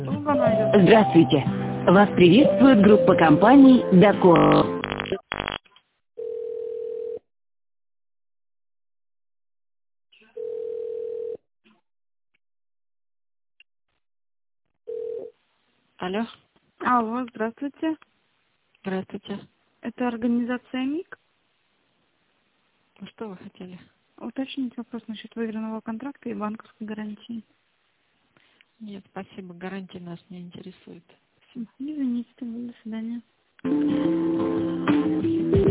Здравствуйте. Вас приветствует группа компаний «Дакор». Алло, Алло, здравствуйте. здравствуйте. Это организация МИК. Ну, что вы хотели? Уточнить вопрос насчет выигранного контракта и банковской гарантии. Нет, спасибо, гарантии нас не интересует. Спасибо. Извините, до свидания.